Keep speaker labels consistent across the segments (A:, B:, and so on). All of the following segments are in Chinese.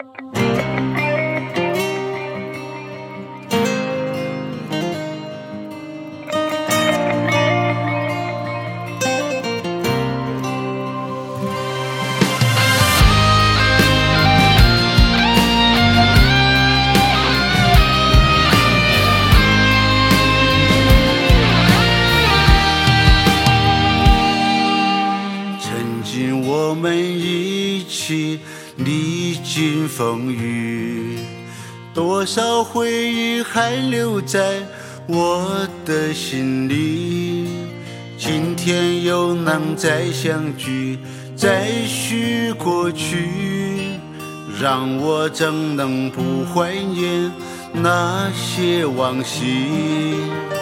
A: 我们一起历经风雨，多少回忆还留在我的心里。今天又能再相聚，再续过去，让我怎能不怀念那些往昔。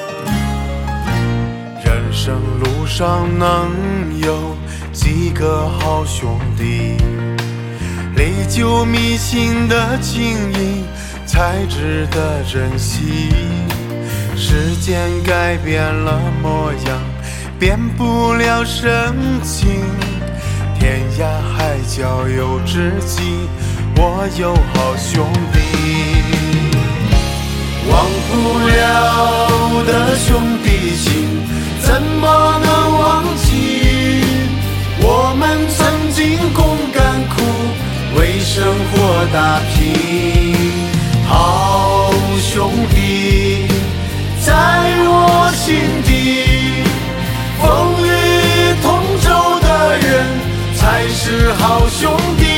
B: 人生路上能有几个好兄弟，历久弥新的情谊才值得珍惜。时间改变了模样，变不了深情，天涯海角有知己，我有好兄弟。
A: 忘不了的兄弟情，怎么能忘记？我们曾经共甘苦，为生活打拼。好兄弟在我心底，风雨同舟的人才是好兄弟。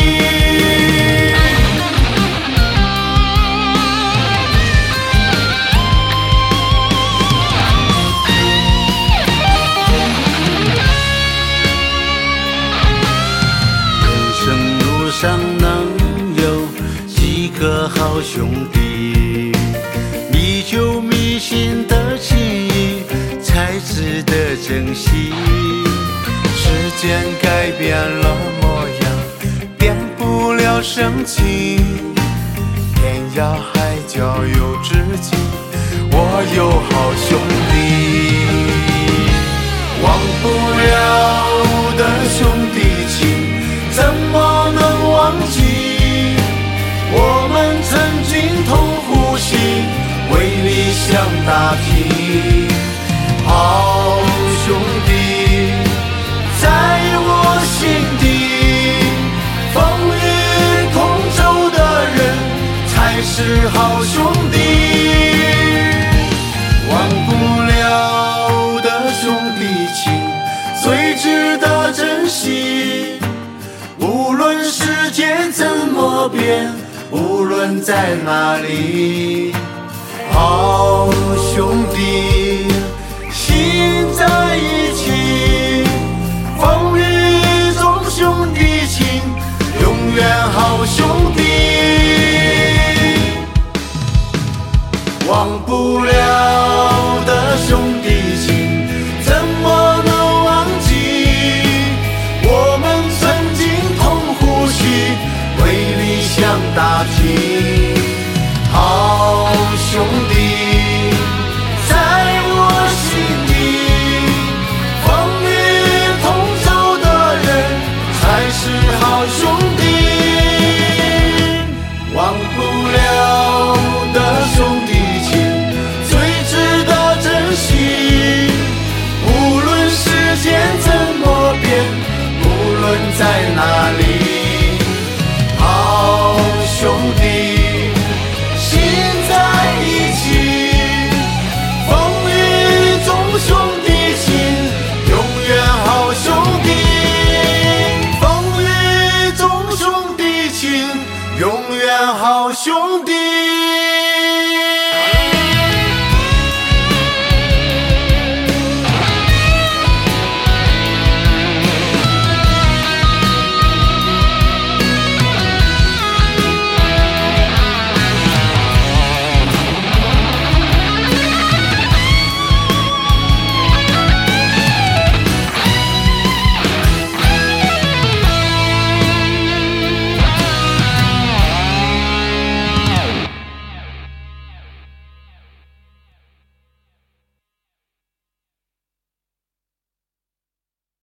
A: 上能有几个好兄弟，历久弥新的情谊才值得珍惜。
B: 时间改变了模样，变不了深情，天涯海角有知己，我有好兄弟。
A: 忘不了的兄弟情，怎么能忘记？我们曾经同呼吸，为理想打拼。好兄弟在我心底，风雨同舟的人才是好兄弟。忘不了的兄弟情，最值得珍惜。无论世界怎么变，无论在哪里，好兄弟心在一起。